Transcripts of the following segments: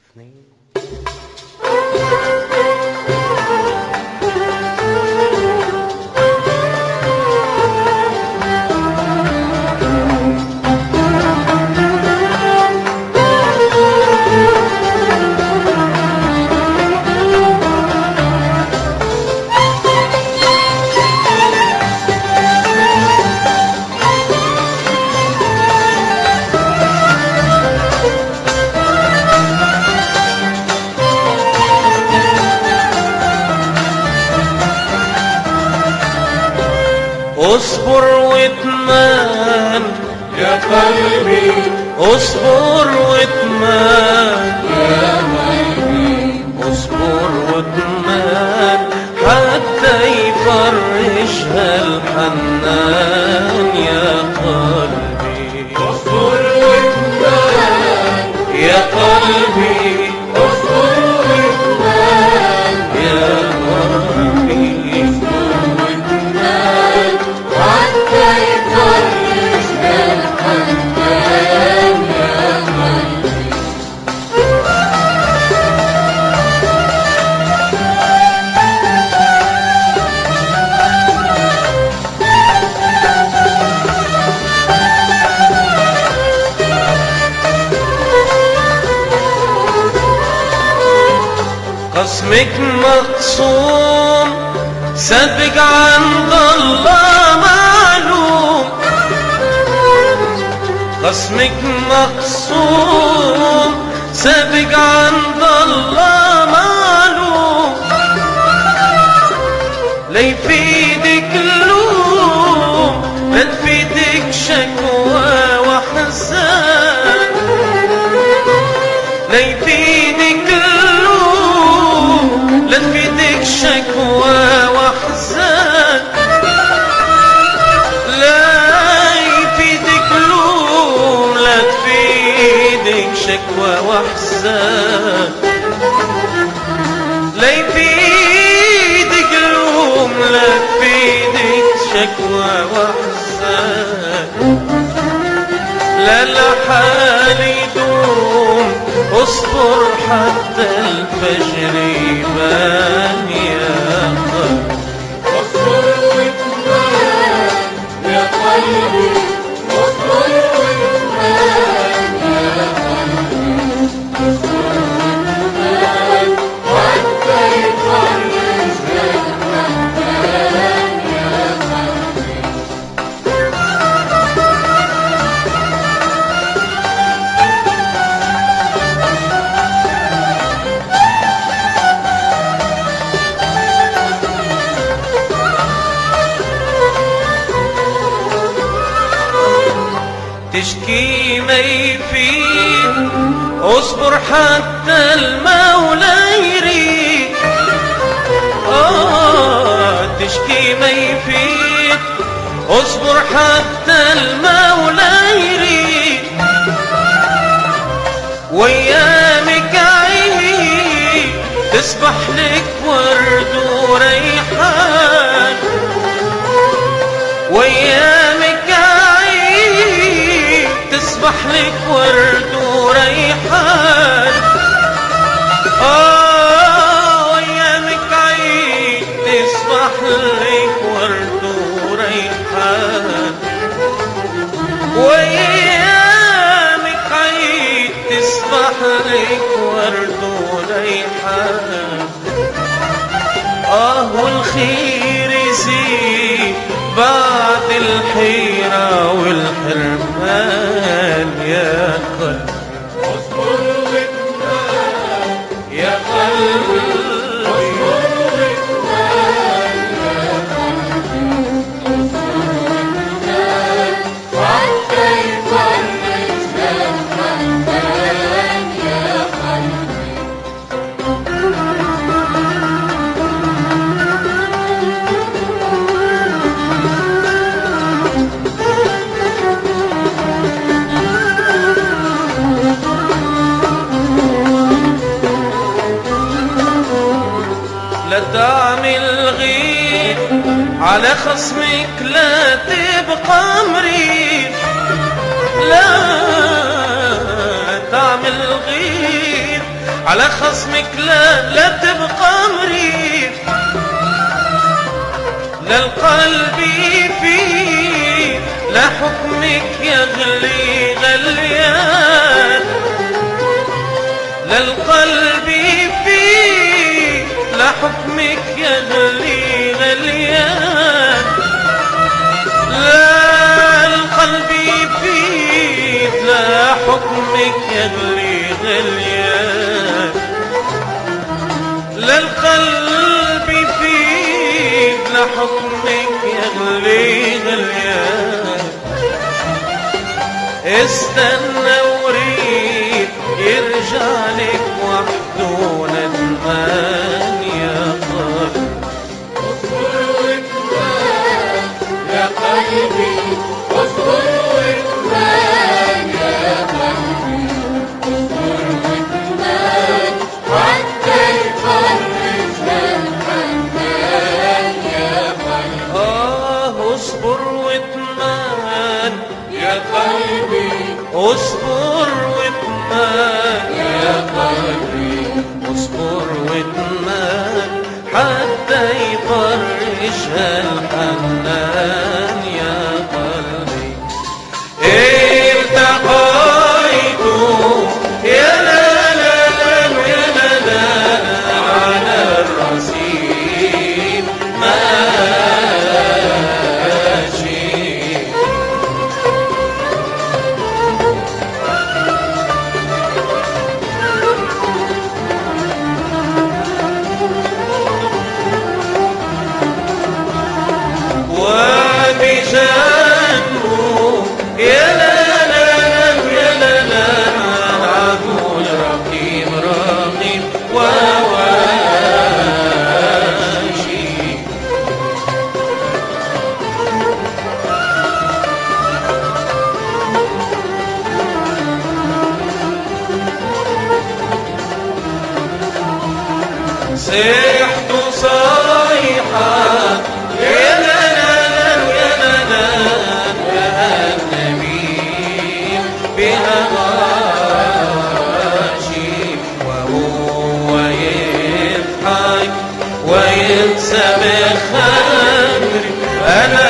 اثنين. اصبر واتمان يا قلبي، اصبر واتمان يا قلبي، اصبر واتمان حتى يفرجها الحنان يا قلبي. اصبر واتمان يا قلبي اصبر واتمان يا قلبي حتى يفرج الحنان يا قلبي. قسمك مقسوم سابق عند الله معلوم. قسمك مقسوم سابق عند الله معلوم. لا يفيدك اللوم لا تفيدك شكوى وحزان. لا يفيدك اللوم لا تفيدك شكوى وحزان. لا يفيدك لوم لا تفيدك شكوى وحزان. لا يفيدك لوم لا تفيدك شكوى وحزان. لا لحال يدوم اصبر حتى الفجر يبان يا قلبي. اصبر واتمان يا قلبي، اصبر واتمان يا قلبي، اصبر واتمان حتى يفرج الحنان يا قلبي. تشكي ما يفيد اصبر حتى المولى يريد. تشكي ما يفيد اصبر حتى المولى يريد. وايامك عيد تصبح لك ورد وريحان. وايامك تصبح لك ورد وريحان. وايامك عيد تصبح لك ورد وريحان. وايامك عيد تصبح لك ورد وريحان. والخير يزيد بعد الحيرة والحرمان يا قلبي. اصبر واتمان يا قلبي اصبر واتمان يا قلبي، اصبر واتمان حتى يفرج الحنان يا قلبي. لا تعمل غير على خصمك لا تبقى مريض. لا تعمل غير على خصمك لا تبقى مريض، لا القلب فيه لا حكمك يغلي غليان، لا القلب فيه لا حكمك يغلي غليان، لا القلب فيه لا حكمك يغلي غليان، لا القلب فيه لا حكمك يغلي غليان. استنى وريد يرجع لك وحده ندمان يا قلبي. اصبر واكمل يا قلبي، اصبر واكمل يا قلبي، اصبر واكمل حتى يفرج الحنان يا قلبي. اصبر واكمل يا قلبي، اصبر واكمل يا قلبي، اصبر واكمل حتى يفرج الحنان يا قلبي. التقيتوا يا لا لا لا يا لا لا على الرصيف ماشي. وبجنبه يا لا لا لا يا لا لا عقول رقيب رقيب وواشي. صيحت صيحة يا لا لا لا يا لا لا كأنني بها غاشي، وهو يضحك وينسى بخمري أنا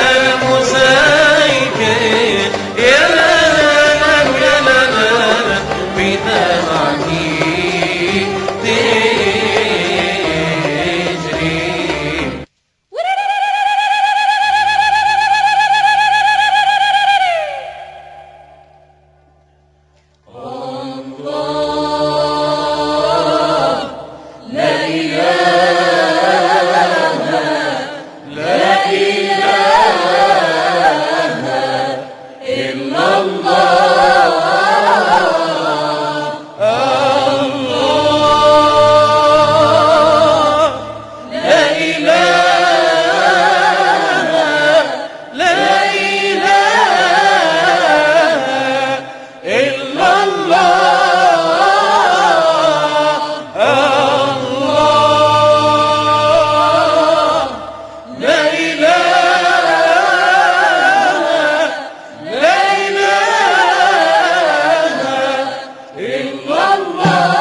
المسيكر يا لا لا يا لا لا بدمعي تجري. الله